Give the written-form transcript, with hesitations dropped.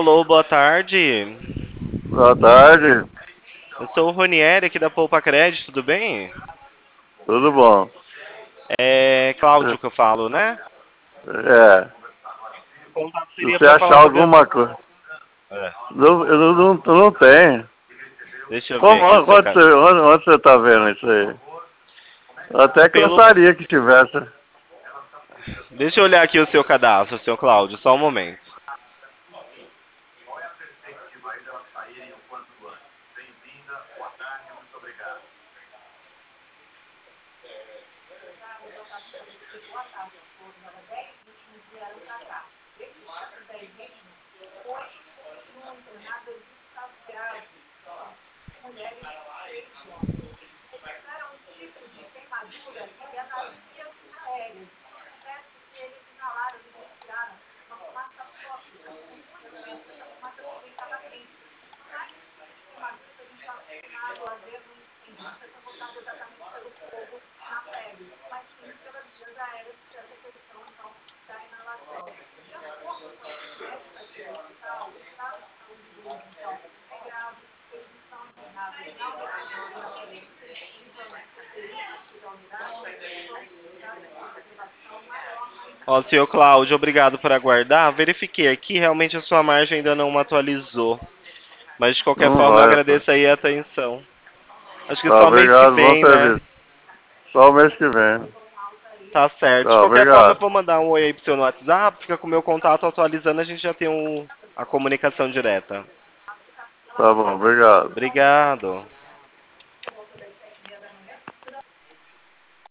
Alô, boa tarde. Boa tarde, Eu sou o Ronieri aqui da Poupa Crédito, tudo bem? tudo bom? É Cláudio que eu falo, né? É, O contato se seria você para achar falar sobre as... alguma coisa. É, Eu não tenho. deixa eu ver Como, aqui o seu caso. onde você tá vendo isso aí? Eu até Pelo... gostaria que tivesse. Deixa eu olhar aqui o seu cadastro, seu Cláudio, só um momento. Ó, seu Cláudio, obrigado por aguardar. Verifiquei aqui, realmente a sua margem ainda não atualizou. Mas de qualquer Não forma, eu vai. agradeço aí a atenção. Acho que Tá, só mês que obrigado, bom vem, né? serviço. Só o mês que vem. Tá certo. De Tá, qualquer forma, eu obrigado. vou mandar um oi aí pro seu no WhatsApp, fica com o meu contato atualizando, a gente já tem a comunicação direta. Tá bom, obrigado. Obrigado.